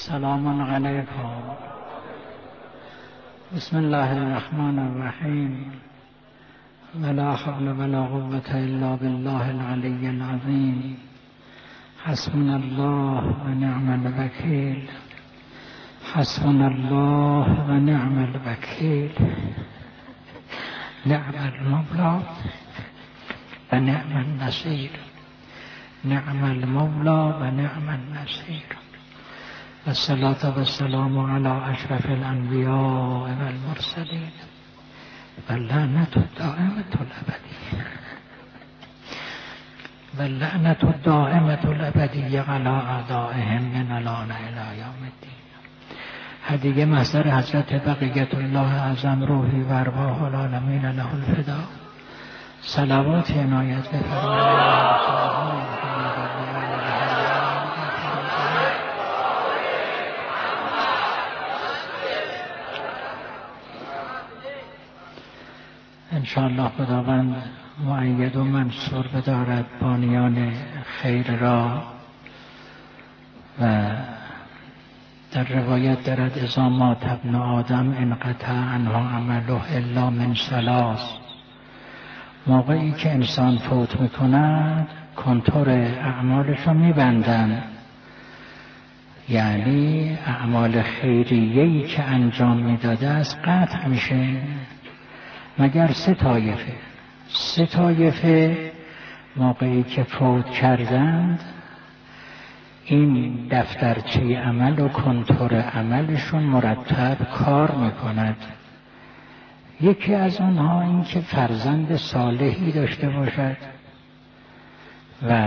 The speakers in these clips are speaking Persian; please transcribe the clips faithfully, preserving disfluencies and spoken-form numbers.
سلام علیکم. بسم الله الرحمن الرحیم. ولا حول ولا قوة الا بالله العلی العظیم. حسبنا الله و نعم الوکیل. حسبنا الله و نعم الوکیل. نعم المولا و نعم النصیر. نعم المولا و نعم النصیر. والصلاة والسلام على أشرف الأنبياء والمرسلين واللعنة الدائمة الأبدية واللعنة الدائمة الأبدية على أعدائهم من الآن إلى يوم الدين. هدیه محضر حضرت بقیت الله اعظم روحی و ارواح العالمین له الفدا. صلوات عنایت بفرمایید. انشاءالله خداوند مؤید و منصور بدارد بانیان خیر را. و در روایت دارد اذا مات ابن آدم انقطع عنه عمله الا من ثلاث. موقعی که انسان فوت میکند کنتور اعمالش رو میبندن، یعنی اعمال خیریه‌ای که انجام میداده است قطع میشه، مگر سه طایفه. سه طایفه موقعی که فوت کردند این دفترچه عمل و کنتور عملشون مرتب کار میکند. یکی از اونها این که فرزند صالحی داشته باشد و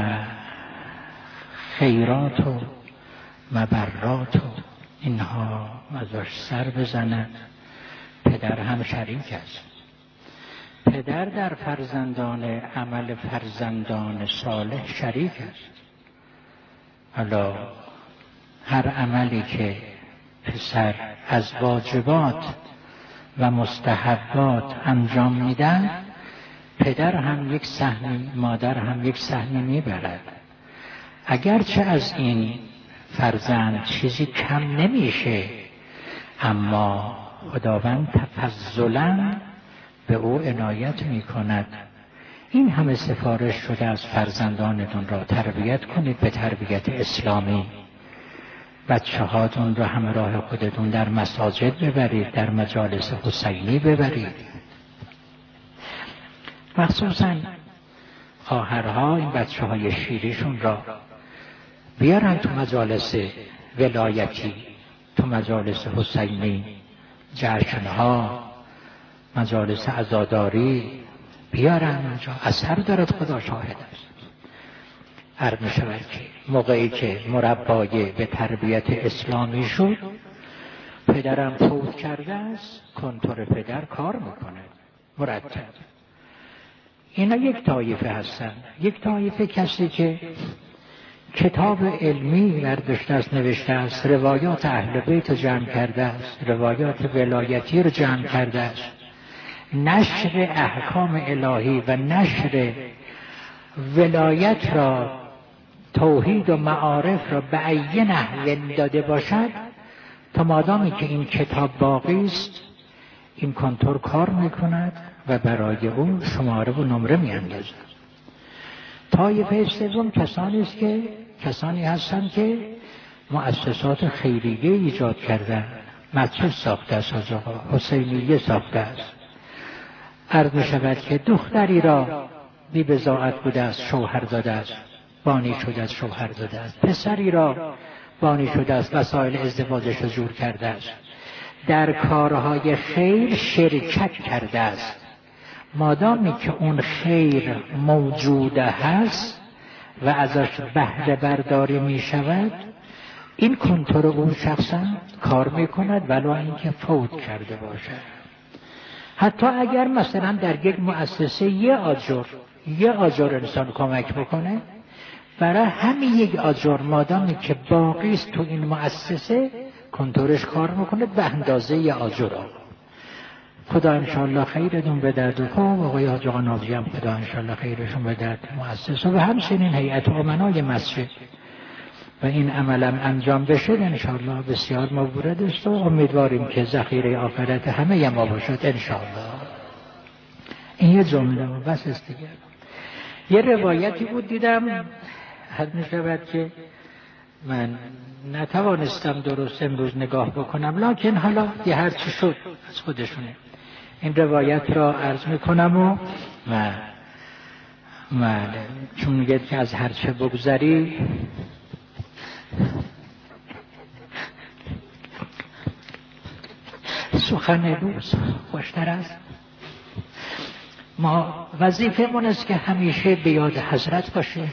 خیرات و مبرات و اینها ازش سر بزند. پدر هم شریک است. پدر در فرزندان عمل فرزندان صالح شریک است. حالا هر عملی که پسر از واجبات و مستحبات انجام میدن، پدر هم یک سهمی، مادر هم یک سهمی میبرد. اگرچه از این فرزند چیزی کم نمیشه، اما خداوند تفضلاً به او عنایت می کند. این همه سفارش شده از فرزندانتون را تربیت کنید به تربیت اسلامی. بچه هاتون را همراه خودتون در مساجد ببرید، در مجالس حسینی ببرید. مخصوصا خواهرها این بچه های شیریشون را بیارن تو مجالس ولایتی، تو مجالس حسینی، جشنها، مجالس عزاداری بیارن اونجا. اثر دارد، خدا شاهد است. عرض می شود که موقعی که مربای به تربیت اسلامی شد، پدرم فوت کرده است، کنتور پدر کار میکنه مرتب. اینا یک طایفه هستن. یک طایفه کسی که کتاب علمی برداشته است، نوشته است، روایات اهل بیت جمع کرده است، روایات ولایتی رو جمع کرده است، نشر احکام الهی و نشر ولایت را، توحید و معارف را به ای نحو داده باشد، تا مادامی که این کتاب باقی است این کنتور کار میکند و برای او شماره و نمره میاندازد. طایفه سوم کسانی است که کسانی هستند که مؤسسات خیریه ایجاد کردن، مسجد ساخته است، حسینیه ساخته است. عرض می شود که دختری را بی بضاعت بوده است شوهر داده است، بانی شده است شوهر داده است. پسری را بانی شده است، وسایل ازدواجش را جور کرده است. در کارهای خیر شرکت کرده است. مادامی که اون خیر موجود هست و ازش بهره برداری می شود، این کنتور اون شخصا کار می کند ولو اینکه فوت کرده باشد. حتی اگر مثلا در یک مؤسسه یه آجر یه آجر انسان کمک بکنه، برای همین یک آجر مادامی که باقی است تو این مؤسسه کنتورش کار میکنه به اندازه یه آجر. خدا انشالله خیرتون به درد و خوب. آقای حاج آقا ناظری هم خدا انشالله خیرشون به درد مؤسسه و همچنین هیئت امنای مسجد و این عملم انجام بشه انشاءالله بسیار مورد است و امیدواریم که ذخیره آخرت همه ما باشد انشاءالله. این یه جمله و بس است دیگه. یه روایتی بود دیدم، حد می شود که من نتوانستم درست امروز نگاه بکنم، لکن حالا یه هرچی شد از خودشونه. این روایت را عرض میکنم و و و چون میگه که از هرچه بگذری سخن روز خوشتر است. ما وظیفه من است که همیشه به یاد حضرت باشه،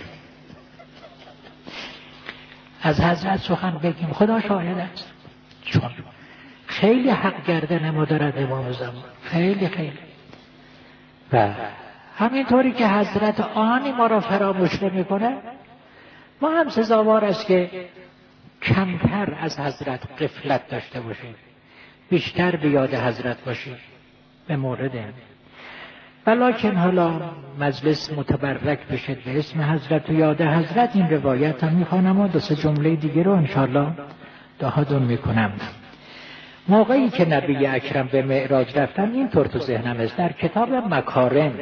از حضرت سخن بگیم. خدا شاهد است، چون خیلی حق گردن ما دارد امام زمان، خیلی خیلی. و همینطوری که حضرت آنی ما را فراموش نمی‌کنه، ما هم سزاوار است که کمتر از حضرت غفلت داشته باشیم، بیشتر به یاد حضرت باشیم به مورد. ولکن حالا مجلس متبرک بشه به اسم حضرت و یاد حضرت، این روایت هم میخوانم و دو سه جمله دیگه رو انشاءالله دهادون میکنم. موقعی که نبی اکرم به معراج رفتن اینطور تو ذهنم است، در کتاب مکارم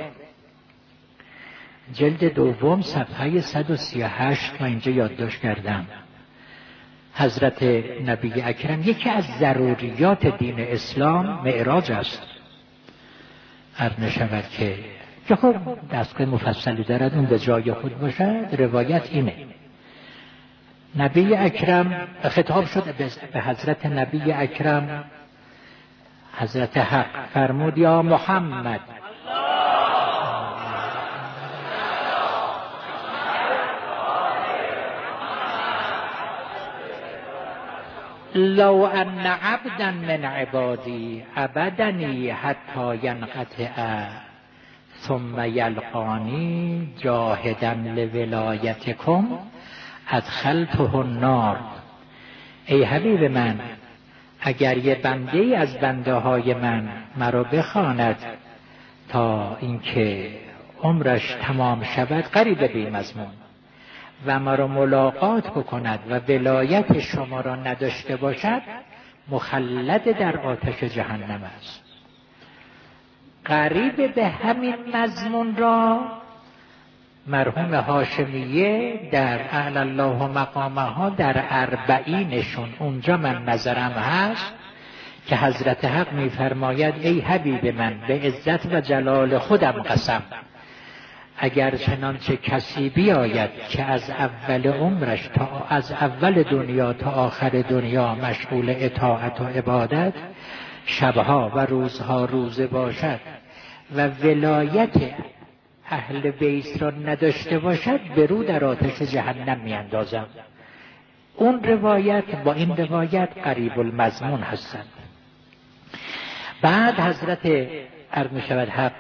جلد دوم صفحه صد و سی و هشت و اینجا یادداشت کردم، حضرت نبی اکرم یکی از ضروریات دین اسلام معراج است. عرض نشود که که خب دستگاه مفصلی دارد، اون به جای خود باشد. روایت اینه، نبی اکرم خطاب شد به حضرت نبی اکرم، حضرت حق فرمود یا محمد لو ان عبدا من عبادی عبدنی حتی ینقطع ثم یلقانی جاهدا لولایتکم ادخلته النار. ای حبیب من، اگر یه بنده ای از بنده های من مرا بخواند تا اینکه عمرش تمام شود قریب به این مضمون و مرا ملاقات بکند و ولایت شما را نداشته باشد، مخلد در آتش جهنم است. قریب به همین مضمون را مرحوم هاشمیه در اعلی الله مقامها در اربعینشون، اونجا من نظرم هست که حضرت حق میفرماید ای حبیب من، به عزت و جلال خودم قسم، اگر چنانچه کسی بیاید که از اول عمرش تا از اول دنیا تا آخر دنیا مشغول اطاعت و عبادت، شبها و روزها روزه باشد و ولایت اهل بیت را نداشته باشد، برو در آتش جهنم میاندازم. اون روایت با این روایت قریب المضمون هستند. بعد حضرت عرض می‌شود حق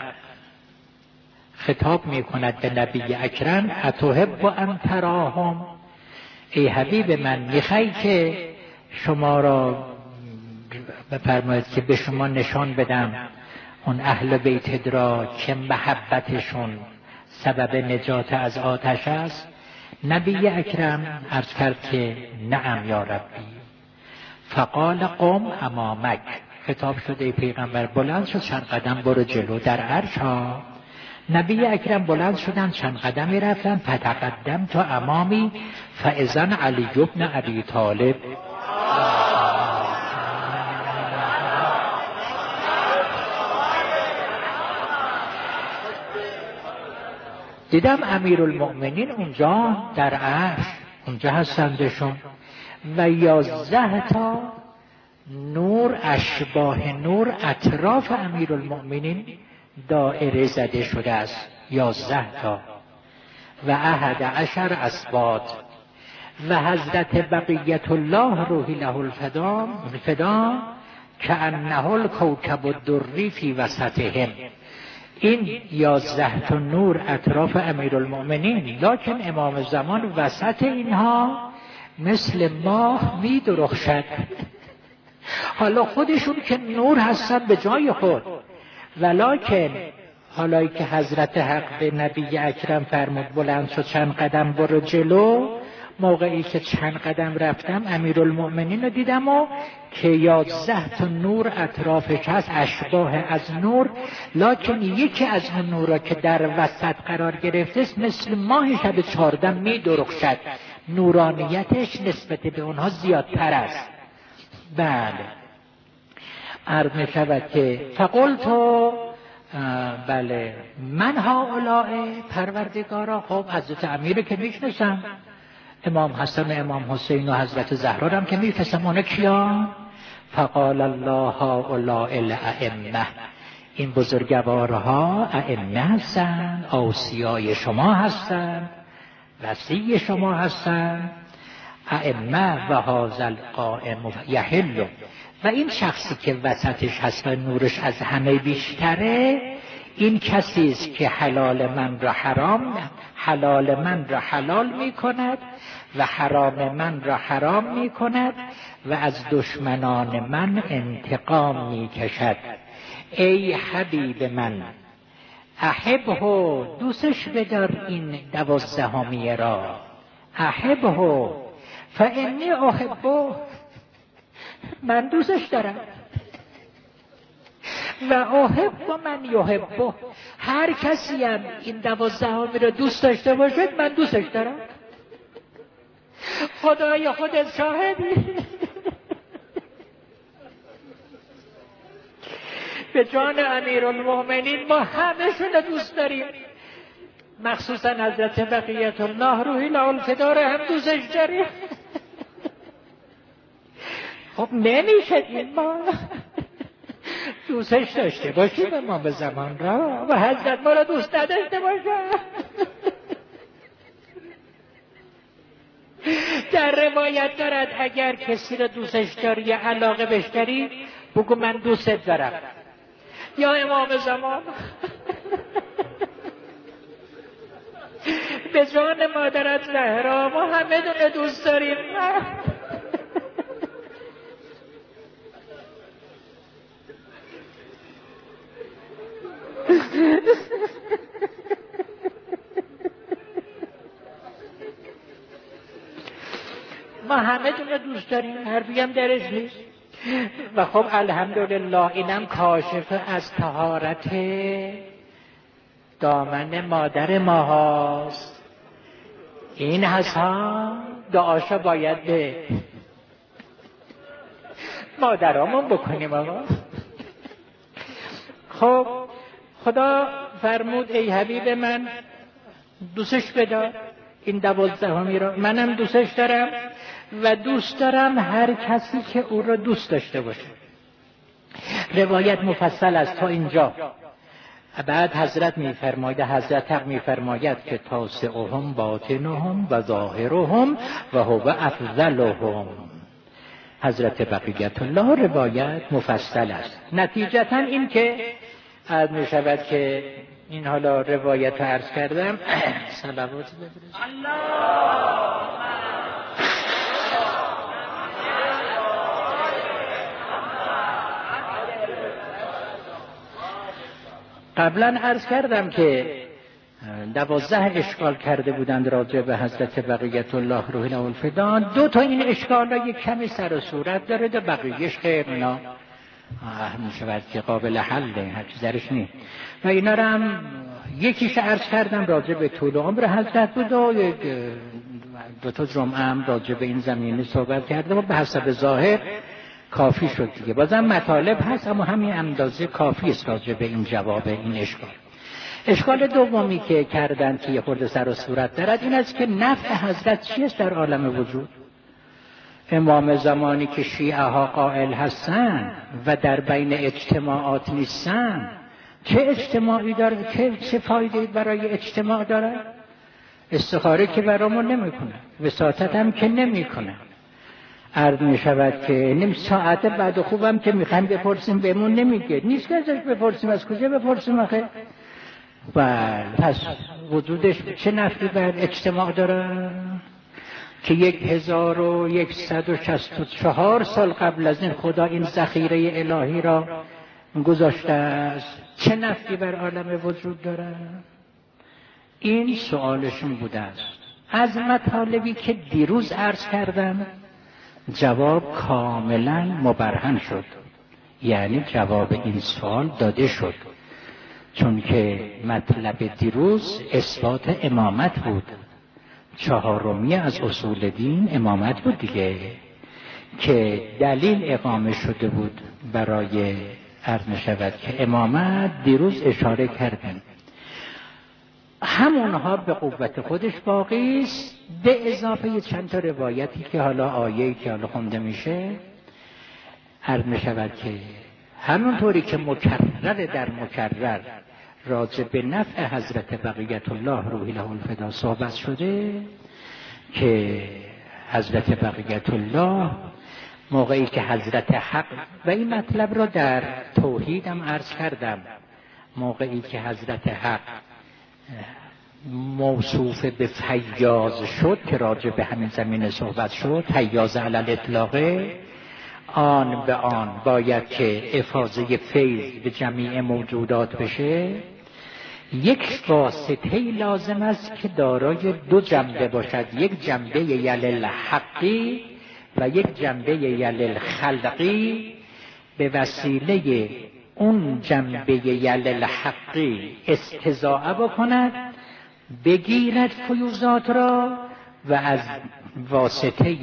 خطاب میکند به نبی اکرم اتحب ان تراهم، ای حبیب من میخوای که شما را بفرمایید که به شما نشان بدم اون اهل بیت را که محبتشون سبب نجات از آتش است؟ نبی اکرم عرض کرد که نعم یا ربی. فقال قم امامک، خطاب شده ای پیغمبر بلند شد چند قدم برو جلو در عرش ها. نبی اکرم بلند شدن چند قدمی رفتن، فتقدم تا امامی فاذن علی بن ابی طالب. دیدم امیرالمؤمنین اونجا در عرش اونجا هستندشون و یازده تا نور اشباه نور اطراف امیرالمؤمنین دائره زده شده است، یازده تا و احد عشر اسباد و حضرت بقیت الله روحی له الفدا الفدا کأنه الکوکب الدری فی وسطهم. این یازده تا نور اطراف امیرالمؤمنین، لکن امام زمان وسط اینها مثل ماه می درخشد. حالا خودشون که نور هستن به جای خود، ولکن حالا که حضرت حق به نبی اکرم فرمود بلند شد چند قدم برو جلو، موقعی که چند قدم رفتم امیرالمؤمنین رو دیدم و که یازده تا نور اطرافش هست، اشباه از نور، لکن یکی از اون نورا که در وسط قرار گرفته است مثل ماه شب چهاردم می درخشد، نورانیتش نسبت به اونها زیادتر است. بله عرض می شود که فقلتو بله من هؤلاء پروردگارا. خب حضرت امیر که میشناسم، امام حسن و امام حسین و حضرت زهرا هم که میشناسم، اونا کیان؟ فقال الله هؤلاء الائمه، این بزرگوارها ائمه هستند، اوصیای شما هستند، وصی شما هستند. ائمه و هذا القائم یحل، و این شخصی که وسطش هست و نورش از همه بیشتره، این کسی است که حلال من را حرام، حلال من را حلال می کند و حرام من را حرام می کند و از دشمنان من انتقام می کشد. ای حبیب من، احبه، دوستش بدار این دوازدهمی را، احبه فانی احبه، من دوستش دارم، و احب من یحبه، هر کسی هم این دوازدهمی را دوست داشته باشد من دوستش دارم. خدای خودت شاهدی. به جان امیرالمؤمنین ما همه‌شون رو دوست داریم، مخصوصا حضرت بقیت الله روحی الفدا رو هم دوستش داریم. خب نمیشه این ما دوستش داشته باشیم ما به زمان را و حضرت ما را دوست نداشته باشه. در روایت دارد اگر کسی را دوستش داری یا علاقه بهش داری بگو من دوستت دارم. یا امام زمان به جان مادرت زهرا ما همه دونه دوست داریم. ما همه دونه دوست داریم، حرفی هم درش نیست. و خب الحمدلله اینم کاشف از طهارت دامن مادر ما هاست. این هست ها دعاشا باید به مادرامون بکنیم آقا. خب خدا فرمود ای حبیب من دوستش بدار این دوازدهمی را، منم دوستش دارم و دوست دارم هر کسی که او را دوست داشته باشه. روایت مفصل است تا اینجا. بعد حضرت میفرماید، حضرت حق میفرماید که تاسعهم باطنهم و ظاهرهم و هو افضلهم. حضرت بقیت الله روایت مفصل است. نتیجتا این که عرض می شود که این حالا روایت عرض کردم. صلوات بفرست. قبلا عرض کردم که دوازده اشکال کرده بودند راجع به حضرت بقیت الله روح الفدا. دو تا این اشکال را یک کمی سر و صورت داره و بقیهش خیر اینا می شود که قابل حله، هر چیز درش نیست. و اینا را هم یکیش عرض کردم راجع به طول عمر حضرت بود و یک دو تا جمعه هم راجع به این زمینه صحبت کردم و به حسب ظاهر کافی شد دیگه. بازم مطالب هست اما همین اندازه کافی است راجع به این جواب این اشکال. اشکال دومی که کردن که یه خورده سر و صورت دارد این است که نفع حضرت چیست در عالم وجود؟ امام زمانی که شیعه ها قائل هستن و در بین اجتماعات نیستن، چه اجتماعی داره؟ چه, چه فایده برای اجتماع داره؟ استخاره که برامون نمی کنه، وساطت هم که نمی کنه. عرض می شود که نیم ساعت بعد خوبم که میخوایم بپرسیم بهمون نمیگه، نیست که ازش بپرسیم، از کجا بپرسیم آخه؟ و پس وجودش چه نفعی بر اجتماع داره که یک هزار و یکصد و شصت و چهار سال قبل از این خدا این ذخیره الهی را گذاشته است؟ چه نفعی بر عالم وجود داره؟ این سوالشون بوده است. از مطالبی که دیروز عرض کردم جواب کاملا مبرهن شد، یعنی جواب این سوال داده شد، چون که مطلب دیروز اثبات امامت بود. چهارمی از اصول دین امامت بود دیگه، که دلیل اقامه شده بود برای عرض می شود که امامت دیروز اشاره کردن، همونها به قوت خودش باقی است، به اضافه چند تا روایتی که حالا آیه‌ای که حالا خونده میشه عرض می شود که همونطوری که مکرر در مکرر راجع به نفع حضرت بقیت الله روحی له الفدا صحبت شده، که حضرت بقیت الله موقعی که حضرت حق، و این مطلب را در توحیدم عرض کردم، موقعی که حضرت حق موصوف به فیاض شد که راجع به همین زمینه صحبت شد، فیاض علی الاطلاق، آن به آن باید که افاضه فیض به جمیع موجودات بشه، یک واسطه لازم است که دارای دو جنبه باشد، یک جنبه یلل حقی و یک جنبه یلل خلقی. به وسیله اون جنبه یلل حقی استضاعه بکند، بگیرد فیوزات را، و از واسطه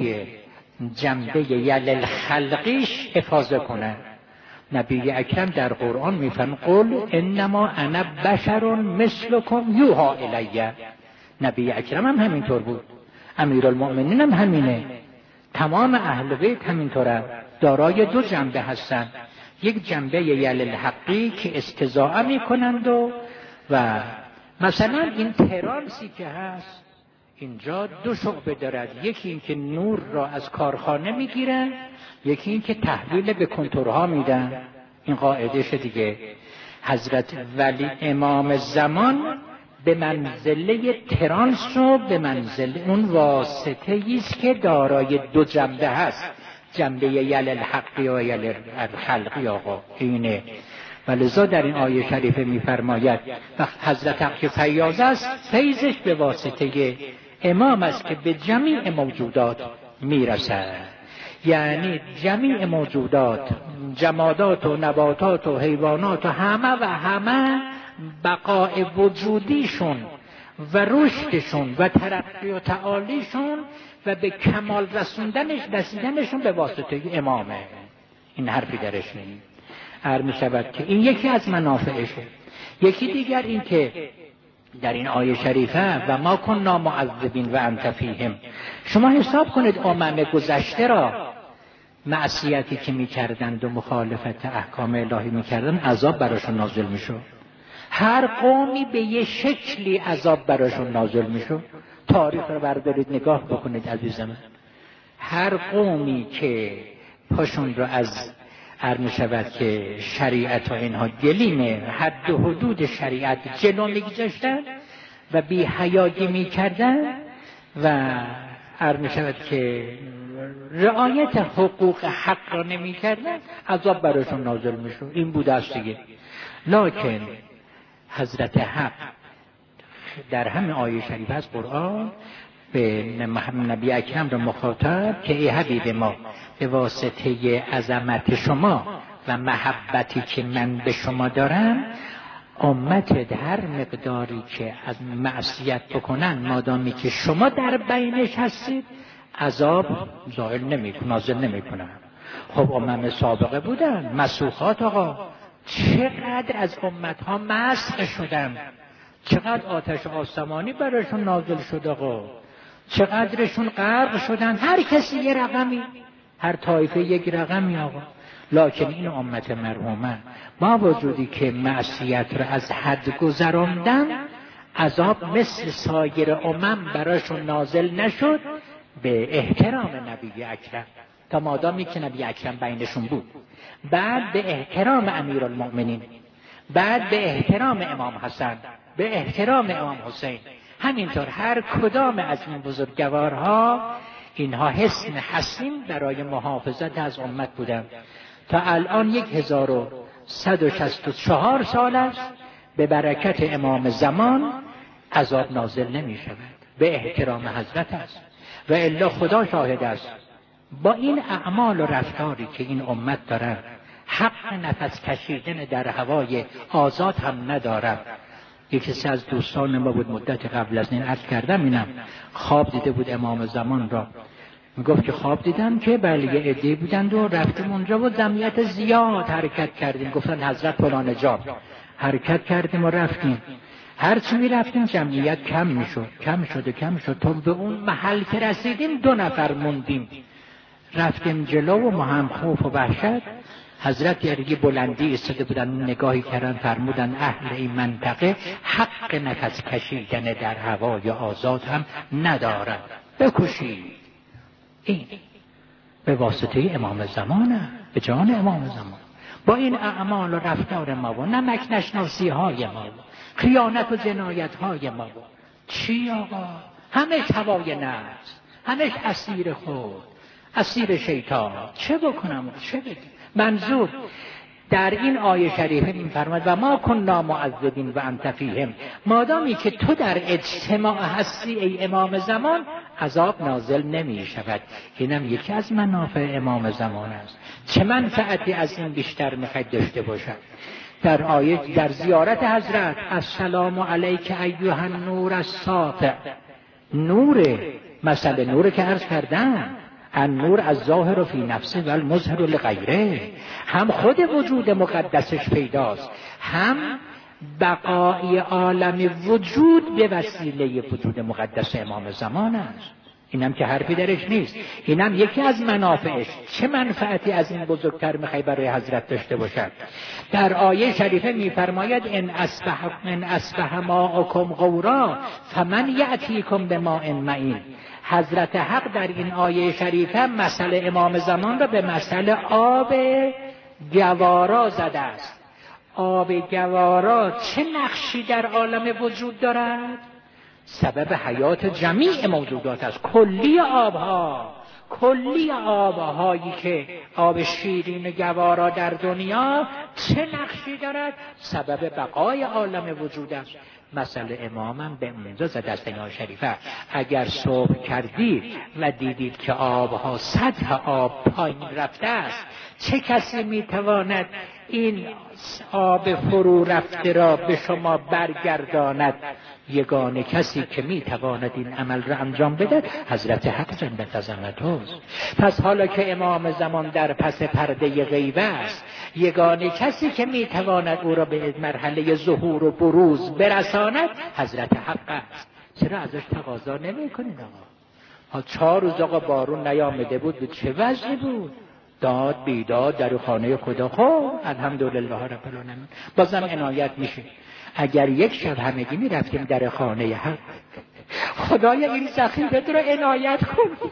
جنبه یلل خلقیش افاضه کند. نبی اکرم در قرآن میفرماید قل انما انا بشر مثلکم یوحی الی. نبی اکرم هم همینطور بود، امیرالمؤمنین هم همینه، تمام اهل بیت همینطوره، دارای دو جنبه هستند، یک جنبه یلل حقی که استضاعه میکنند و و مثلا این ترانسی که هست اینجا دو شعبه دارد، یکی این که نور را از کارخانه میگیرن، یکی این که تحویل به کنتورها میدن. این قاعدهش دیگه. حضرت ولی امام زمان به منزله ترانس و به منزله اون واسطه ایست که دارای دو جنبه هست، جنبه یلل حقی و یلل خلقی. آقا اینه. ولذا در این آیه شریفه میفرماید وقت حضرت حق که فیاض است، فیضش به واسطه امام است که به جمیع موجودات میرسد. یعنی جمیع موجودات، جمادات و نباتات و حیوانات و همه و همه بقای وجودیشون و رشدشون و ترقی و تعالیشون و به کمال رسوندنش رسیدنشون به واسطه امامه. این حرفی درش نیست. عرض می شود که این یکی از منافعشه. یکی دیگر این که در این آیه شریفه و ما کننا معذبین و انت فیهم، شما حساب کنید امم گذشته را معصیتی که میکردند و مخالفت احکام الهی میکردند عذاب براشون نازل میشد. هر قومی به یه شکلی عذاب براشون نازل میشد. تاریخ رو بردارید نگاه بکنید عزیزم، هر قومی که پاشون رو از عرض شود که شریعت و اینها گلیم حد و حدود شریعت جلو میگذاشتن و بی حیایی میکردن و عرض شود که رعایت حقوق حق را نمیکردن، عذاب براشون نازل میشد. این بوده است دیگه. لکن حضرت حق در همه آیه شریف از قرآن به نبی اکرم را مخاطب که ای حبیب ما، به واسطه عظمت شما و محبتی که من به شما دارم، امت هر مقداری که از معصیت بکنن مادامی که شما در بینش هستید عذاب زائل نمی نازل نمی کنن. خب امم سابقه بودن مسوخات. آقا چقدر از امت ها مسخ شدن، چقدر آتش آسمانی براشون نازل شد. آقا چقدرشون غرق شدن، هر کسی یه رقمی، هر طایفه یک رقمی. آقا لکن این امت مرحومه با وجودی که معصیت را از حد گذراندن، عذاب مثل سایر امم براشون نازل نشد، به احترام نبی اکرم، تا مادامی که نبی اکرم بینشون بود، بعد به احترام امیرالمؤمنین، بعد به احترام امام حسن، به احترام امام حسین. همینطور هر کدام از این بزرگوارها اینها حصن حصین برای محافظت از امت بودند. تا الان یک هزار و صد و شصت و چهار سال است به برکت امام زمان عذاب نازل نمی شود. به احترام حضرت است. و الا خدا شاهد است با این اعمال و رفتاری که این امت دارن حق نفس کشیدن در هوای آزاد هم ندارد. یکی از دوستان ما بود مدت قبل از این عرض کردم، اینم خواب دیده بود امام زمان را، میگفت که خواب دیدم که بله یه عده بودند و رفتیم اونجا و جمعیت زیاد حرکت کردیم، گفتن حضرت فلان جا حرکت کردیم و رفتیم، هر چی می رفتیم جمعیت کم می شد کم شد و کم شد تا به اون محل که رسیدیم دو نفر موندیم. رفتیم جلو و ما هم خوف و وحشت. حضرت یه بلندی ایستاده بودن، نگاهی کردن، فرمودن اهل این منطقه حق نفس کشیدن در هوای آزاد هم ندارند، بکشید. این به واسطه امام زمانه، به جان امام زمان. با این اعمال و رفتار ما و نمک نشناسی های ما و خیانت و جنایت های ما و چی آقا؟ همش هوای نفس، همش اسیر خود، اسیر شیطان. چه بکنم چه بگم؟ منظور در این آیه شریفه می‌فرماید و ما کنا معذبین و انت فیهم، مادامی که تو در اجتماع هستی ای امام زمان عذاب نازل نمی شود. اینم یکی از منافع امام زمان است. چه منفعتی از این بیشتر می‌خواید داشته باشد؟ در آیه در زیارت حضرت السلام علیک ایها النور الساطع، نور مثلا نور که عرض کردم، النور از ظاهر فی نفسه و المظهر لغیره، هم خود وجود مقدسش پیداست، هم بقای عالم وجود به وسیله وجود مقدس امام زمان است. اینم که حرفی درش نیست، اینم یکی از منافعش. چه منفعتی از این بزرگتر میخوای برای حضرت داشته باشد؟ در آیه شریفه میفرماید ان اصبح من اصبح ماءکم غورا فمن یأتیکم بماء معین. حضرت حق در این آیه شریفه مثل امام زمان را به مثل آب گوارا زده است. آب گوارا چه نقشی در عالم وجود دارد؟ سبب حیات جمیع موجودات است. کلی آبها، کلی آبهایی که آب شیرین گوارا در دنیا چه نقشی دارد؟ سبب بقای عالم وجود است. مثل امامم به اونجا زده است این آیه شریفه. اگر صبح کردید و دیدید که آبها سطح آب پایین رفته است، چه کسی میتواند این آب فرو رفته را به شما برگرداند؟ یگانه کسی که میتواند این عمل را انجام بده حضرت حق جنت عظمت‌است. پس حالا که امام زمان در پس پرده غیب است، یگانه کسی که میتواند او را به مرحله ظهور و بروز برساند حضرت حق است. چرا ازش تقاضا نمی‌کنید آقا؟ ها چهار روز آقا بارون نیامده بود، به چه وضعی بود؟ داد بیداد در خانه خدا. خب الحمدلله رب العالمین بازم عنایت میشه. اگر یک شب همگی می رفتیم در خانه حق، خدای این ذخیره را عنایت کن.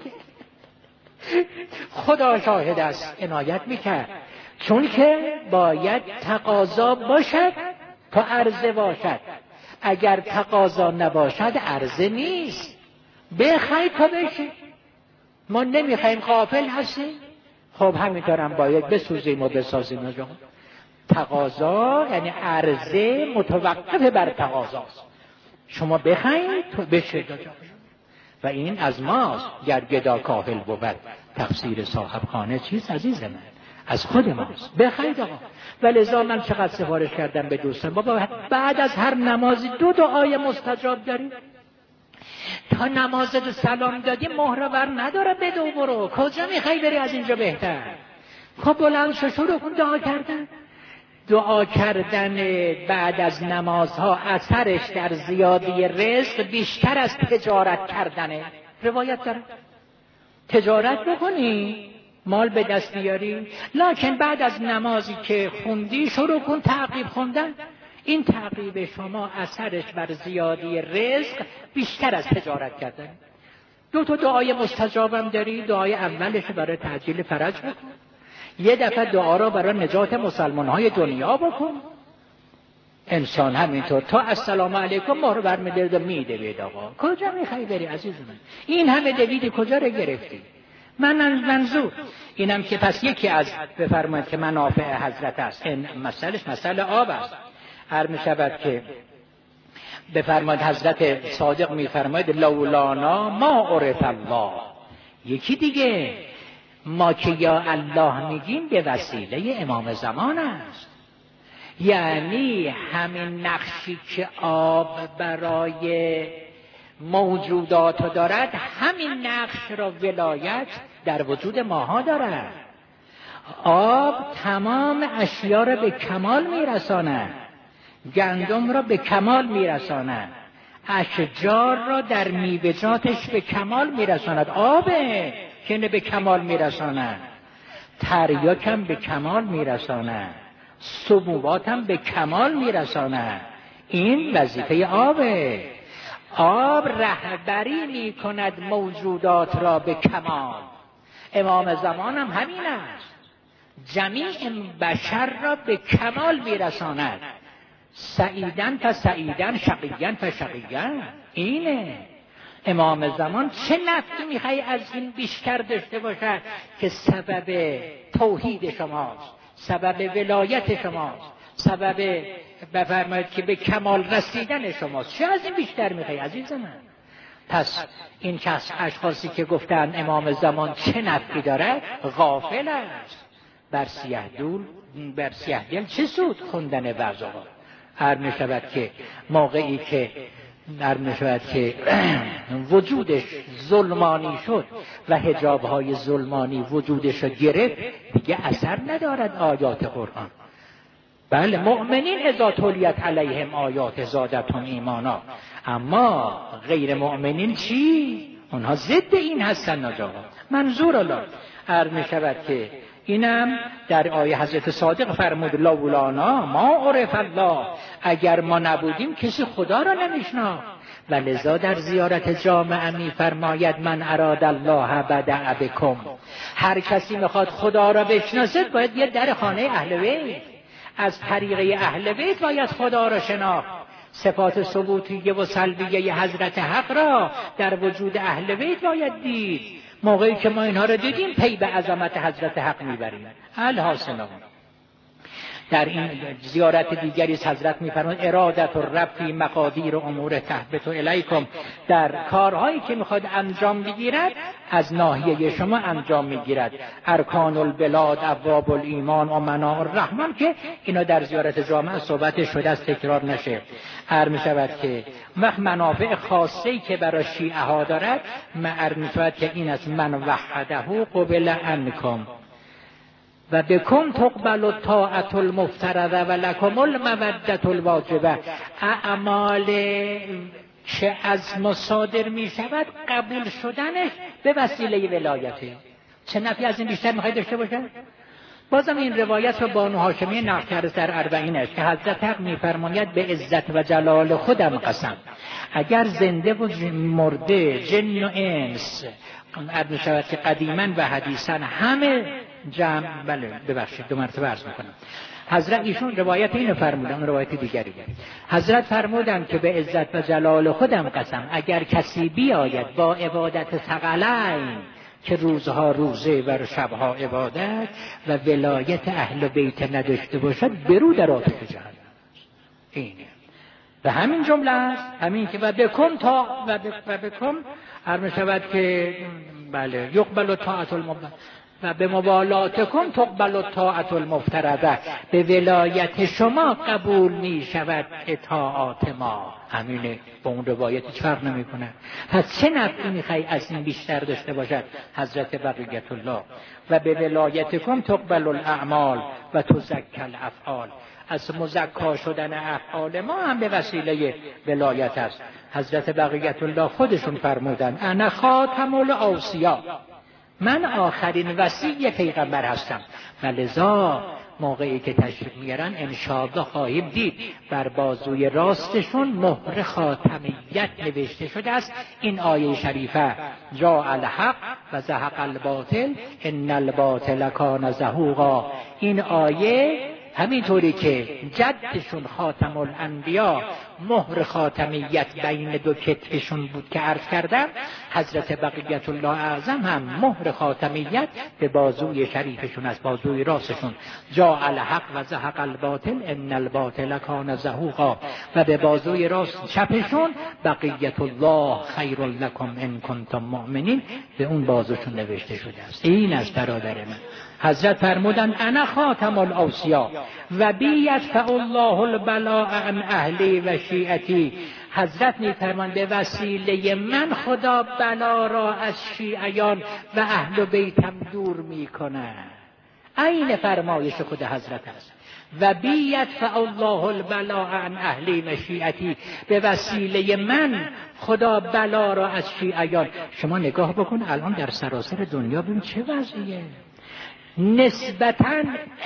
خدا شاهد است عنایت میکرد، چون که باید تقاضا باشد تا عرضه باشد. اگر تقاضا نباشد عرضه نیست. بخواید تا بشه. ما نمیخوایم، غافل هستیم. خب همینطورم باید بسوزیم و بسازیم. تقاضا یعنی عرضه متوقف بر تقاضاست. شما بخواید تو بشه و این از ماست. گر گدا کاهل بود تقصیر صاحب خانه چیست عزیز من؟ از خود ماست. بخواید آقا. ولذا من چقدر سفارش کردم به دوستان، بابا بعد از هر نمازی دو دعای مستجاب داریم. تا نمازت سلام دادی مهرور نداره بدو برو. کجا میخوای بری از اینجا بهتر؟ خب بلند شو شروع کن دعا کردن. دعا کردن بعد از نمازها اثرش در زیادی رزق بیشتر از تجارت کردنه. روایت داره تجارت بکنی مال به دست بیاری، لکن بعد از نمازی که خوندی شروع کن تعقیب خوندن. این تعقیب شما اثرش بر زیادی رزق بیشتر از تجارت کردن. دو تا دعای مستجابم داری. دعای اولش برای تعجیل فرج بکن، یه دفعه دعا را برای نجات مسلمان‌های دنیا بکن. انسان همینطور تا السلام علیکم مهر برمی‌داره میده بید آقا. کجا میخوای بری عزیز من؟ این همه دویدی کجا رو گرفتی؟ من منظور اینم که پس یکی از بفرمایید که منافع حضرت است. این مسئلهش مسئله آب است. هر میشود که بفرماید حضرت صادق میفرماید لولانا ما عرف الله. یکی دیگه ما که یا الله میگیم به وسیله امام زمان است. یعنی همین نقشی که آب برای موجودات دارد، همین نقش را ولایت در وجود ماها دارد. آب تمام اشیا را به کمال میرساند، گندم را به کمال میرساند، اشجار را در میوه‌جاتش به کمال میرساند. آبه که اینو به کمال میرساند. تریاک هم به کمال میرساند، سموات هم به کمال میرساند. این وظیفه آبه. آب رهبری میکند موجودات را به کمال. امام زمان هم همین است، جمیع بشر را به کمال میرساند. سعیدن فسعیدن، شقیدن فشقیدن. اینه امام زمان. چه نفعی میخوای از این بیشتر داشته باشد که سبب توحید شماست، سبب ولایت شماست، سبب بفرمایید که به کمال رسیدن شماست؟ چه از این بیشتر میخوای عزیز من؟ پس این کس اشخاصی که گفتن امام زمان چه نفعی دارد غافل است. بر سیه دل بر سیه دل چه سود خوندن ورزها؟ هر می شود که موقعی که هر می شود که وجودش ظلمانی شد و حجابهای ظلمانی وجودش را گرفت، دیگه اثر ندارد آیات قرآن. بله مؤمنین اذا تلیت علیهم آیات زادتهم ایمانا، اما غیر مؤمنین چی؟ اونها ضد این هستن ناجا. منظور الله هر می شود که اینم در آیه حضرت صادق فرمود لولانا ما عرف الله. اگر ما نبودیم کسی خدا را نمیشناخت. و لذا در زیارت جامعه می فرماید من اراد الله بدأ بکم. هر کسی میخواد خدا را بشناسد باید یه در خانه اهل بیت. از طریق اهل بیت باید خدا را شناخت. صفات ثبوتیه و سلبیه حضرت حق را در وجود اهل بیت باید دید. موقعی که ما اینها را دیدیم پی به عظمت حضرت حق میبریم. الحاصل در این زیارت دیگری حضرت میفرماید ارادت الرب فی مقادیر امور تهبط الیکم. در کارهایی که میخواد انجام بگیرد از ناحیه شما انجام میگیرد. ارکان البلاد، ابواب الایمان و مناع الرحمن که اینا در زیارت جامعه صحبت شده است، تکرار نشه. هر میشود که وقت منافع خاصی که برای شیعه ها دارد معر میشود که این از من وحده قبل عنکم و بکم تقبل الطاعت المفترضه و لکم المودة الواجبه. اعمال که از مصادر می شود قبول شدنش به وسیله ولایته. چه نفعی از این بیشتر میخوای داشته باشه؟ بازم این روایت رو بانو هاشمی نقل کرده در اربعینش که حضرت حق میفرماید به عزت و جلال خودم قسم اگر زنده و مرده، جن و انس، عرض شود که قدیما و حدیثا همه جمع، بله ببخشید دو مرتبه عرض میکنم. حضرت ایشون روایت اینو فرمودن، روایت دیگری حضرت فرمودن که به عزت و جلال خودم قسم اگر کسی بیاید با عبادت ثقلین که روزها روزه و شبها عبادت و ولایت اهل بیت نداشته باشد برو در آتش جهنم. اینه و همین جمله است، همین که و بکن تا و بکن هر میشود که بله یقبل طاعت المفترضه و به مبالاتکم تقبل الطاعت المفترضه. به ولایت شما قبول می شود اطاعات ما. همینه، با اون روایت فرق نمی کنه. پس چه نفعی میخوای از این بیشتر داشته باشد؟ حضرت بقیت الله و به ولایتکم تقبل الاعمال و تزکی الافعال. از مزکا شدن افعال ما هم به وسیله ولایت است. حضرت بقیت الله خودشون فرمودن انا خاتم الاوصیا، من آخرین وصی پیغمبر هستم. و لذا موقعی که تشریف میارن انشاءالله خواهیم دید بر بازوی راستشون مهر خاتمیت نوشته شده است. این آیه شریفه جاء الحق و زهق الباطل ان الباطل کان زهوقا. این آیه همینطوری که جدشون خاتم الانبیا مهر خاتمیت بین دو کتفشون بود که عرض کردم، حضرت بقیت الله اعظم هم مهر خاتمیت به بازوی شریفشون از بازوی راستشون جاء الحق و زهق الباطل ان الباطل کان زهوقا، و به بازوی راست چپشون بقیت الله خیر لکم ان کنتم مؤمنین، به اون بازوشون نوشته شده است. این از برادر من. حضرت فرمودند انا خاتم الاوصیا و بی یدفع الله البلاء عن اهلی و شیعتی. حضرت می‌فرمایند به وسیله من خدا بلا را از شیعیان و اهل بیتم دور می‌کند. عین فرمایش خود حضرت است. و بی یدفع الله البلاء عن اهلی و شیعتی، به وسیله من خدا بلا را از شیعیان. شما نگاه بکن الان در سراسر دنیا ببین چه وضعیه. نسبتاً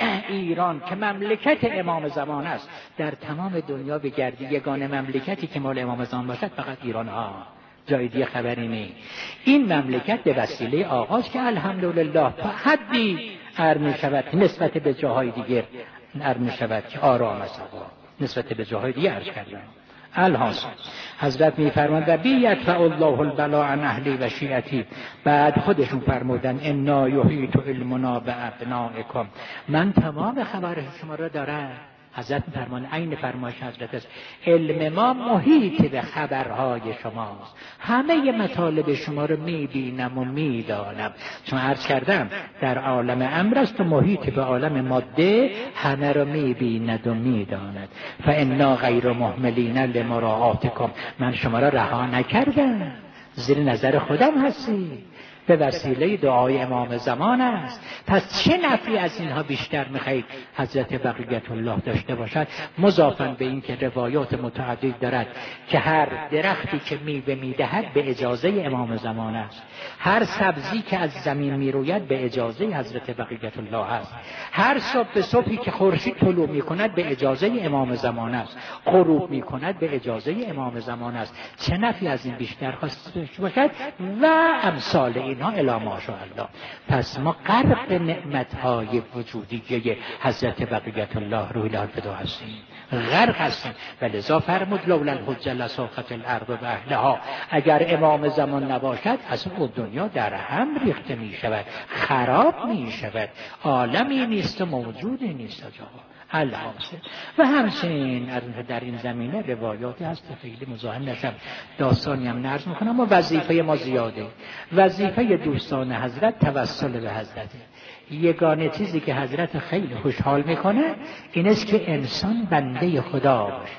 ایران که مملکت امام زمان است، در تمام دنیا بگردی یگانه مملکتی که مال امام زمان باشد فقط ایران ها، جای دیگه خبری نیست. این مملکت به وسیله آغاز که الحمدلله تا حدی ارمی شود نسبت به جاهای دیگر ارمی شود که آرام است، نسبت به جاهای دیگه ارز کردم. الحاصل حضرت میفرماند و بی یدفع الله البلاء عن اهلی و شیعتی. بعد خودشون فرمودن انا یحیط علمنا بابنائکم، من تمام خبر شما را دارم. حضرت میفرماند عین فرمایش حضرت است، علم ما محیط به خبرهای شماست، همه مطالب شما رو میبینم و میدانم. چون عرض کردم در عالم امر است و محیط به عالم ماده همه رو میبیند و میداند. فانا غیر مهملین لمراعاتکم، من شما را رها نکردم، زیر نظر خودم هستی، به وسیله دعای امام زمان است. پس چه نفعی از اینها بیشتر میخواهید حضرت بقیت الله داشته باشد؟ مضافاً به این که روایات متعدد دارد که هر درختی که میوه میدهد به اجازه امام زمان است، هر سبزی که از زمین میروید به اجازه حضرت بقیت الله است، هر صبح به صبحی که خورشید طلوع میکند به اجازه امام زمان است، غروب میکند به اجازه امام زمان است. چه نفعی از این بیشتر خواسته باشد؟ و امثال اینها الی ماشاءالله. پس ما غرق نعمت‌های وجودیه حضرت بقیت الله روح الفدا هستیم، غرق هستیم. ولذا فرمود لولا الحجه لساقط الارض و اهلها، اگر امام زمان نباشد اصلا دنیا در هم ریخته می شود، خراب می شود، عالمی نیست و موجودی نیست جا. الحاصل و همچنین در این زمینه روایاتی هست، خیلی مزاحم نشم، داستانی هم نرز میکنم و وظیفه ما زیاده. وظیفه دوستان حضرت توسل به حضرته. یگانه چیزی که حضرت خیلی خوشحال میکنه این است که انسان بنده خدا باشه،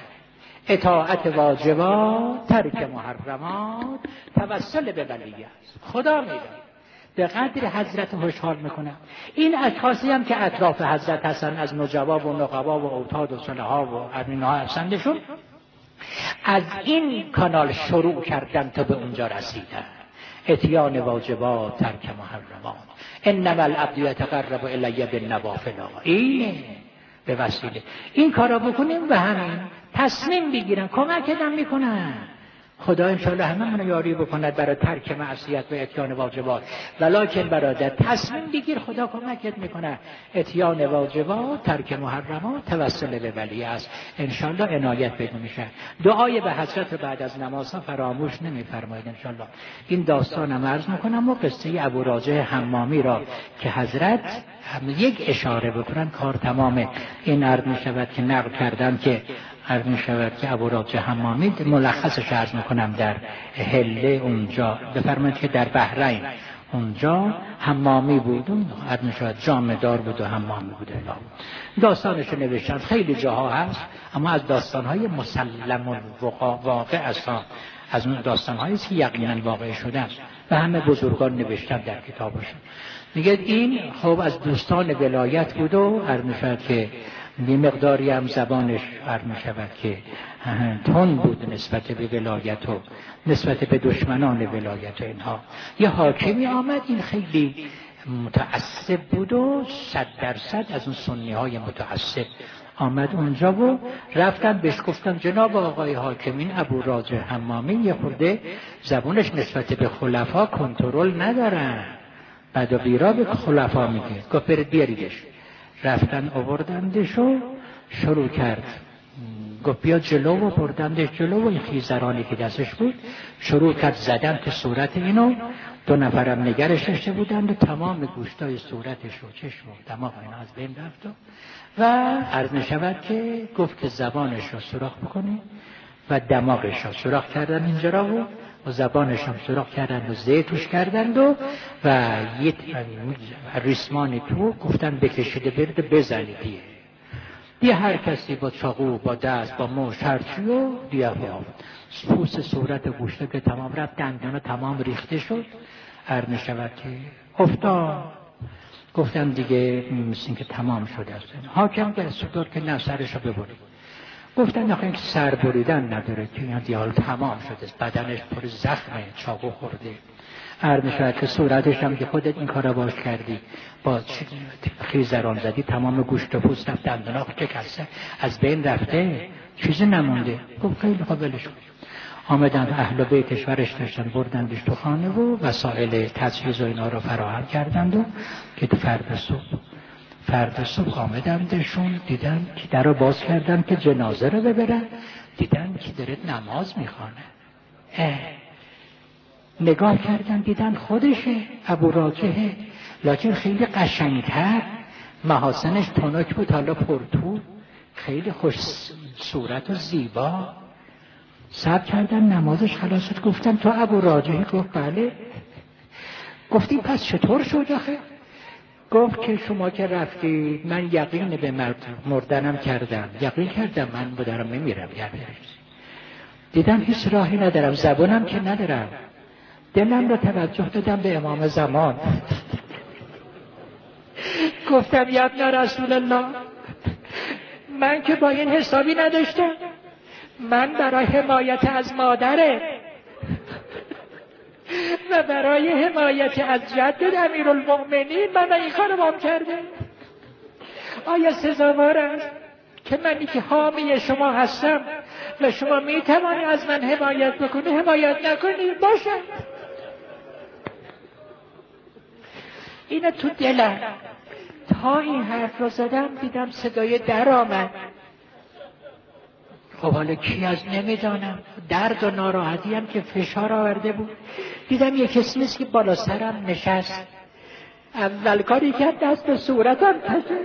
اطاعت واجبات، ترک محرمات، توسل به ولی است. خدا میدونه به قدر حضرت خوشحال میکنه. این اشخاصی هم که اطراف حضرت هستن از نجبا و نقبا و اوتاد و صلحا و ارمینها هستندشون، از این کانال شروع کردن تا به اونجا رسیدن. اتیان واجبات، ترک محرمات، انما العبد یتقرب الی بالنوافل. اینه به وسیله این کارا بکنیم و همین تصمیم بگیرن، کمکتون میکنن. خدا انشاءالله همه منو یاری بکند برای ترک معصیت و اتیان واجبات. ولکن برادر تصمیم بگیر، خدا کمکت میکنه. اتیان واجبات، ترک محرمات، توسل به ولی است. انشاءالله عنایت پیدا میشه. دعای به حضرت بعد از نماز فراموش نمیفرمایید انشاءالله. این داستانم عرض میکنم و قصه ابو راجع حمامی را که حضرت هم یک اشاره بکنن کار تمامه. این عرض میشود که نقل کردن که عرض می شود که ابو راجع حمامی، ملخصش عرض میکنم، در هله اونجا بفرمایید که در بحرین اونجا حمامی بود، عرض می شود جامه دار بود و حمامی بود. داستانش نوشتن خیلی جاها هست، اما از داستانهای مسلم و واقع است، از اون داستانهایی که یقینا واقع شده است و همه بزرگان نوشتن در کتابشون. میگه این خب از دوستان ولایت بود و عرض می شود که یه مقداری هم زبانش عرض می شود که تند بود نسبت به ولایت و نسبت به دشمنان ولایت و اینها. یه حاکمی آمد، این خیلی متعصب بود و صد درصد از اون سنی های متعصب آمد اونجا و رفتن بهش گفتن جناب آقای حاکمین ابو راجع حمامی یه خورده زبانش نسبت به خلفا کنترل ندارن، بعد و بیرا به خلفا میگه. گفت برید بیاریدش. رفتن آوردندش و شروع کرد گفت بیا جلو و بردندش جلو و این خیزرانی که دستش بود شروع کرد زدن که صورت اینو. دو نفرم نگرش داشته بودند و تمام گوشتای صورتش و چشم و دماغ اینا از بین رفت و عرض نشود که گفت که زبانش رو سوراخ بکنی و دماغش رو سوراخ کردن اینجا را و و زبانش هم سوراخ کردند و زیتوش کردند و و یه ریسمانی تو گفتن بکشیده برده بزنی دیگه دیگه هر کسی با چاقو با دست با مشت هرچی و دیگه پوست صورت گوشته که تمام رفت دندانا تمام ریخته شد. عرض نشود که افتاد. گفتن دیگه مثل که تمام شده است. حاکم دستور داد که نه سرش رو ببرید. گفتن آخه این سر بریدن نداره که این دیال تمام شده است، بدنش پر زخمه، چاقو خورده. عرض نشود که صورتش هم که خودت این کارا باش کردی با خیزران زدی تمام گوشت و پوست رفت دندانا که کسه از بین رفته چیزی نمونده. گفت خیلی خوب ولش کن. آمدن اهل بیتش ورش داشتن بردندش تو خانه و وسایل تجهیز و اینا رو فراهم کردند و که تو فرد صبح فرد صبح آمدندشون دیدن که در رو باز کردن که جنازه رو ببرن. دیدن که داره نماز میخوانه. نگاه کردن دیدن خودشه ابو راجحه، لکن خیلی قشنگتر، محاسنش تنک بود حالا پرتو، خیلی خوش صورت و زیبا. صبر کردن نمازش خلاص شد. گفتن تو ابو راجحی؟ گفت بله. گفتیم پس چطور شد آخه؟ گفت که شما که رفتید من یقین به مردنم کردم، یقین کردم من بدارم میمیرم. دیدم هیچ راهی ندارم، زبانم که ندارم، دلم رو توجه دادم به امام زمان. گفتم یا ابن رسول الله من که با این حسابی نداشتم، من برای حمایت از مادره و برای حمایت از جدد امیرالمؤمنین من این کارو بام کرده. آیا سزاوار است که منی که حامی شما هستم و شما می توانی از من حمایت بکنی حمایت نکنی؟ باشه. اینه تو دلم. تا این حرف رو زدم دیدم صدای در آمد. خب حالا کی از نمیدانم، درد و ناراحتی هم که فشار آورده بود. دیدم یک کسی نیست که بالا سرم نشست. اول کاری کرد دست به صورتم کشید.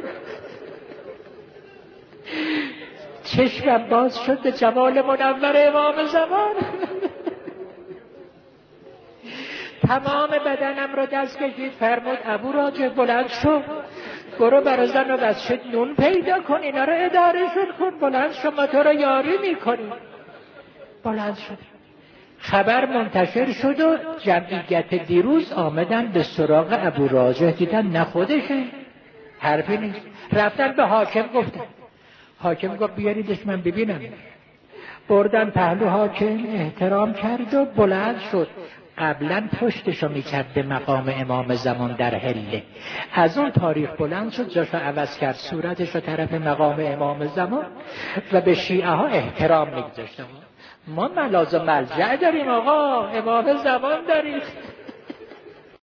چشمم باز شد به جمال منور امام زمان. تمام بدنم را دست کشید فرمود ابو راجح بلند شو، برو برای زن و بچه نون پیدا کن، اینا رو ادارهشون کن، بلند شو ما تو رو یاری میکنیم. بلند شد. خبر منتشر شد و جمعیت دیروز آمدن به سراغ ابو راجح، دیدن نه خودشه، حرفی نیست. رفتن به حاکم گفتن. حاکم گفت بیاریدش من ببینم. بردن پهلو حاکم، احترام کرد و بلند شد. قبلا پشتشو میکرد به مقام امام زمان در حله، از اون تاریخ بلند شد جاشو عوض کرد، صورتشو طرف مقام امام زمان و به شیعه ها احترام میگذاشتم. ما ملاذ و ملجأ داریم آقا، امام زمان داریم.